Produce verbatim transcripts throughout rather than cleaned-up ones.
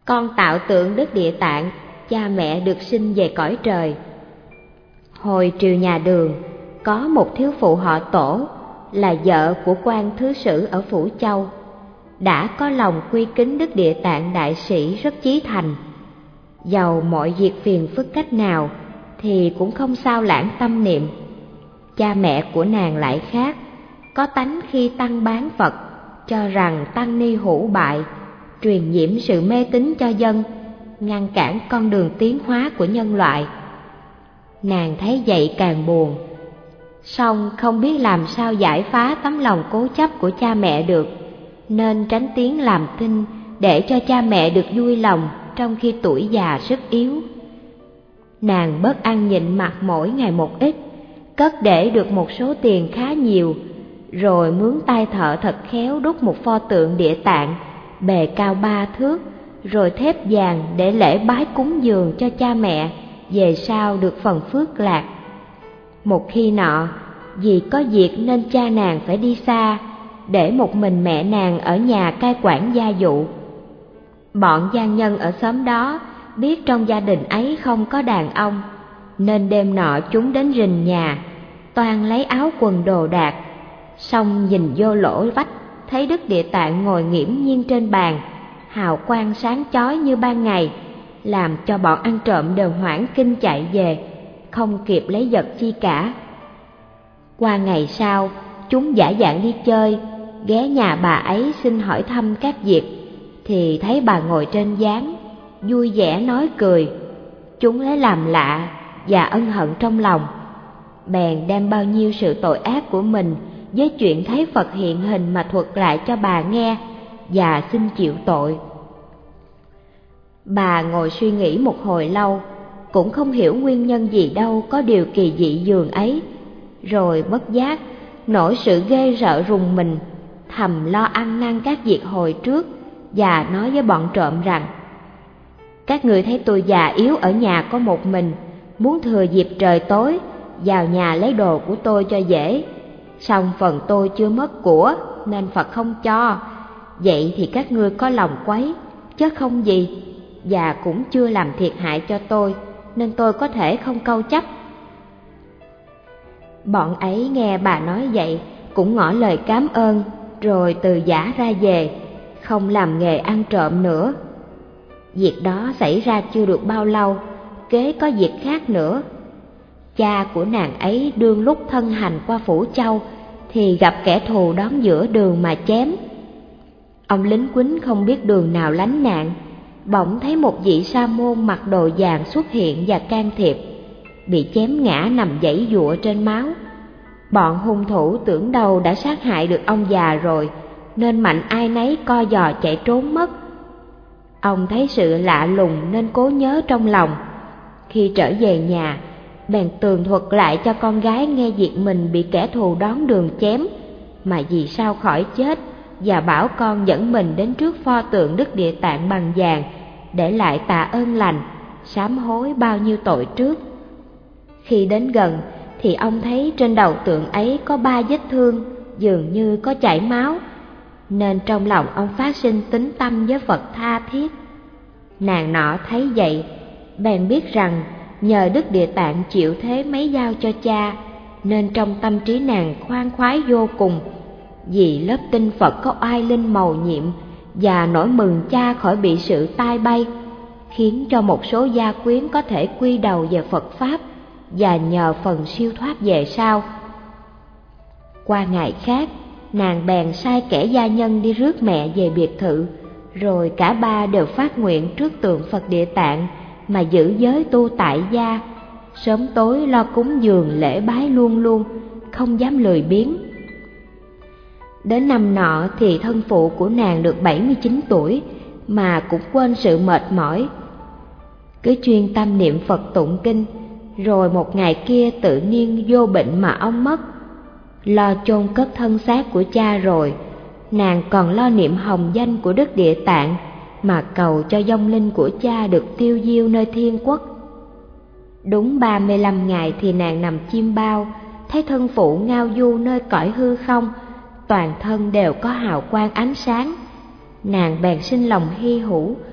Con tạo tượng Đức Địa Tạng, cha mẹ được sinh về cõi trời. Hồi triều nhà Đường, có một thiếu phụ họ Tổ, là vợ của quan thứ sử ở Phủ Châu, đã có lòng quy kính Đức Địa Tạng Đại Sĩ rất chí thành. Dầu mọi việc phiền phức cách nào thì cũng không sao lãng tâm niệm. Cha mẹ của nàng lại khác, có tánh khi tăng bán Phật, cho rằng tăng ni hủ bại, truyền nhiễm sự mê tín cho dân, ngăn cản con đường tiến hóa của nhân loại. Nàng thấy vậy càng buồn, song không biết làm sao giải phá tấm lòng cố chấp của cha mẹ được, nên tránh tiếng làm thinh để cho cha mẹ được vui lòng trong khi tuổi già sức yếu. Nàng bớt ăn nhịn mặc mỗi ngày một ít, cất để được một số tiền khá nhiều, rồi mướn tay thợ thật khéo đúc một pho tượng Địa Tạng bề cao ba thước, rồi thép vàng để lễ bái cúng dường cho cha mẹ về sau được phần phước lạc. Một khi nọ, vì có việc nên cha nàng phải đi xa, để một mình mẹ nàng ở nhà cai quản gia vụ. Bọn gian nhân ở xóm đó biết trong gia đình ấy không có đàn ông, nên đêm nọ chúng đến rình nhà, toan lấy áo quần đồ đạc. Xong nhìn vô lỗ vách, thấy Đức Địa Tạng ngồi nghiễm nhiên trên bàn, hào quang sáng chói như ban ngày, làm cho bọn ăn trộm đều hoảng kinh chạy về, không kịp lấy vật chi cả. Qua ngày sau, chúng giả dạng đi chơi, ghé nhà bà ấy xin hỏi thăm các việc, thì thấy bà ngồi trên gián, vui vẻ nói cười. Chúng lấy làm lạ và ân hận trong lòng, bèn đem bao nhiêu sự tội ác của mình với chuyện thấy Phật hiện hình mà thuật lại cho bà nghe, và xin chịu tội. Bà ngồi suy nghĩ một hồi lâu, cũng không hiểu nguyên nhân gì đâu có điều kỳ dị dường ấy, rồi bất giác nổi sự ghê sợ rùng mình, thầm lo ăn năn các việc hồi trước, và nói với bọn trộm rằng: các người thấy tôi già yếu ở nhà có một mình, muốn thừa dịp trời tối vào nhà lấy đồ của tôi cho dễ. Song phần tôi chưa mất của nên Phật không cho, vậy thì các ngươi có lòng quấy, chứ không gì, và cũng chưa làm thiệt hại cho tôi, nên tôi có thể không câu chấp. Bọn ấy nghe bà nói vậy cũng ngỏ lời cám ơn, rồi từ giã ra về, không làm nghề ăn trộm nữa. Việc đó xảy ra chưa được bao lâu, kế có việc khác nữa. Cha của nàng ấy đương lúc thân hành qua Phủ Châu thì gặp kẻ thù đón giữa đường mà chém. Ông lính quýnh không biết đường nào lánh nạn, bỗng thấy một vị sa môn mặc đồ vàng xuất hiện và can thiệp, bị chém ngã nằm giãy giụa trên máu. Bọn hung thủ tưởng đâu đã sát hại được ông già rồi, nên mạnh ai nấy co giò chạy trốn mất. Ông thấy sự lạ lùng nên cố nhớ trong lòng. Khi trở về nhà, bèn tường thuật lại cho con gái nghe việc mình bị kẻ thù đón đường chém, mà vì sao khỏi chết, và bảo con dẫn mình đến trước pho tượng Đức Địa Tạng bằng vàng để lại tạ ơn lành, sám hối bao nhiêu tội trước. Khi đến gần thì ông thấy trên đầu tượng ấy có ba vết thương, dường như có chảy máu, nên trong lòng ông phát sinh tín tâm với Phật tha thiết. Nàng nọ thấy vậy, bèn biết rằng nhờ Đức Địa Tạng chịu thế mấy giao cho cha, nên trong tâm trí nàng khoan khoái vô cùng, vì lớp tinh Phật có oai linh mầu nhiệm, và nỗi mừng cha khỏi bị sự tai bay, khiến cho một số gia quyến có thể quy đầu về Phật Pháp, và nhờ phần siêu thoát về sau. Qua ngày khác, nàng bèn sai kẻ gia nhân đi rước mẹ về biệt thự, rồi cả ba đều phát nguyện trước tượng Phật Địa Tạng mà giữ giới tu tại gia, sớm tối lo cúng dường lễ bái luôn luôn, không dám lười biếng. Đến năm nọ thì thân phụ của nàng được bảy mươi chín tuổi, mà cũng quên sự mệt mỏi, cứ chuyên tâm niệm Phật tụng kinh. Rồi một ngày kia tự nhiên vô bệnh mà ông mất. Lo chôn cất thân xác của cha rồi, nàng còn lo niệm hồng danh của Đức Địa Tạng mà cầu cho vong linh của cha được tiêu diêu nơi thiên quốc. Đúng ba mươi lăm ngày thì nàng nằm chiêm bao, thấy thân phụ ngao du nơi cõi hư không, toàn thân đều có hào quang ánh sáng. Nàng bèn sinh lòng hy hữu,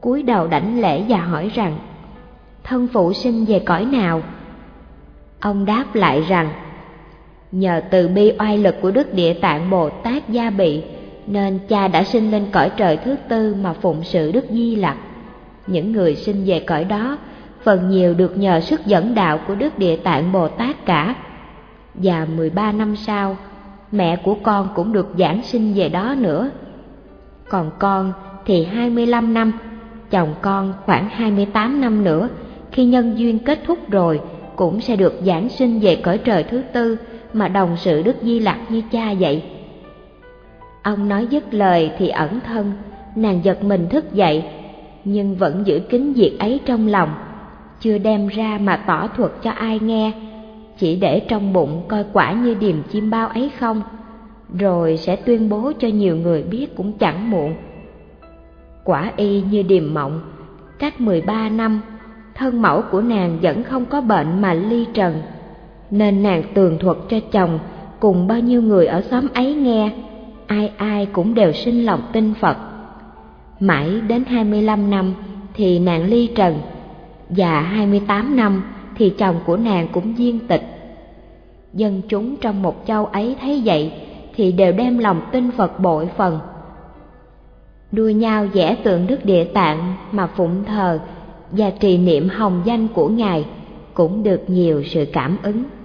cúi đầu đảnh lễ và hỏi rằng: thân phụ sinh về cõi nào? Ông đáp lại rằng: nhờ từ bi oai lực của Đức Địa Tạng Bồ Tát gia bị, nên cha đã sinh lên cõi trời thứ tư mà phụng sự Đức Di Lặc. Những người sinh về cõi đó phần nhiều được nhờ sức dẫn đạo của Đức Địa Tạng Bồ Tát cả. Và mười ba năm sau, mẹ của con cũng được giảng sinh về đó nữa. Còn con thì hai mươi lăm năm, chồng con khoảng hai mươi tám năm nữa, khi nhân duyên kết thúc rồi cũng sẽ được giảng sinh về cõi trời thứ tư mà đồng sự Đức Di Lặc như cha vậy. Ông nói dứt lời thì ẩn thân, nàng giật mình thức dậy, nhưng vẫn giữ kín việc ấy trong lòng, chưa đem ra mà tỏ thuật cho ai nghe, chỉ để trong bụng coi quả như điềm chim bao ấy không, rồi sẽ tuyên bố cho nhiều người biết cũng chẳng muộn. Quả y như điềm mộng, cách mười ba năm, thân mẫu của nàng vẫn không có bệnh mà ly trần, nên nàng tường thuật cho chồng cùng bao nhiêu người ở xóm ấy nghe, ai ai cũng đều sinh lòng tin Phật. Mãi đến hai mươi lăm năm thì nàng ly trần, và hai mươi tám năm thì chồng của nàng cũng viên tịch. Dân chúng trong một châu ấy thấy vậy thì đều đem lòng tin Phật bội phần, đua nhau vẽ tượng Đức Địa Tạng mà phụng thờ và trì niệm hồng danh của Ngài, cũng được nhiều sự cảm ứng.